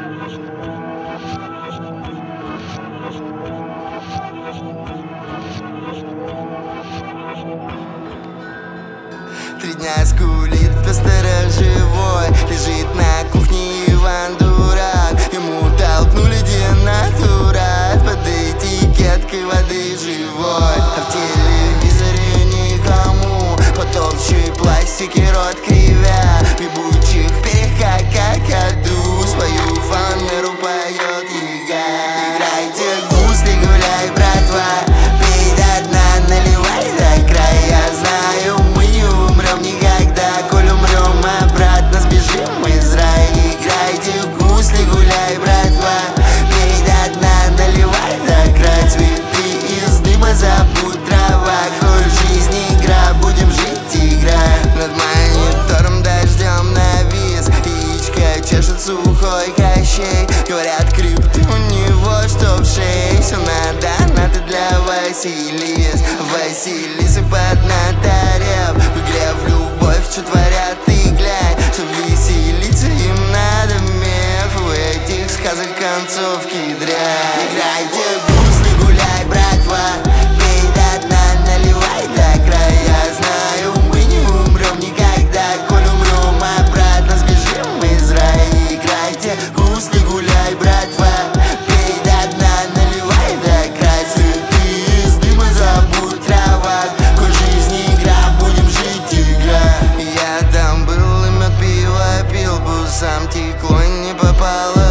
Три дня скулит по-сторожевой, лежит на кухне Иван Дурак. Ему толкнули денатурат под этикеткой воды живой. А в телевизоре никому потолще пластики рот кривя. В ебучих перьях какаду свою фанеру поет яга. Играйте гусли, гуляй, братва, пей до дна, наливай до края. Знаю, мы не умрем никогда, коль умрем, обратно сбежим из рая. Играйте гусли, гуляй, братва, пей до дна, наливай до края. Цветы из дыма, забудь трава, коль жизнь игра, будем жить, играя. Над монитором дождем навис, яичко чешет сухой Кощей. Говорят, крипты у него, что в шее. Все надо для Василис, Василисы поднаторев. В игре в любовь, что творят, ты глянь. Чтоб веселиться им надо меф, у этих сказок концовки дрянь. Играйте гусли, гуляй, братва, пей до дна, наливай до края. Знаю, мы не умрем никогда, коль умрем, обратно сбежим из рая. Играйте гусли, гуляй, братва, пей до дна, наливай до края. Цветы из дыма, забудь трава, коль жизнь игра, будем жить, игра. Я там был и мед пиво пил, по усам текло, не попало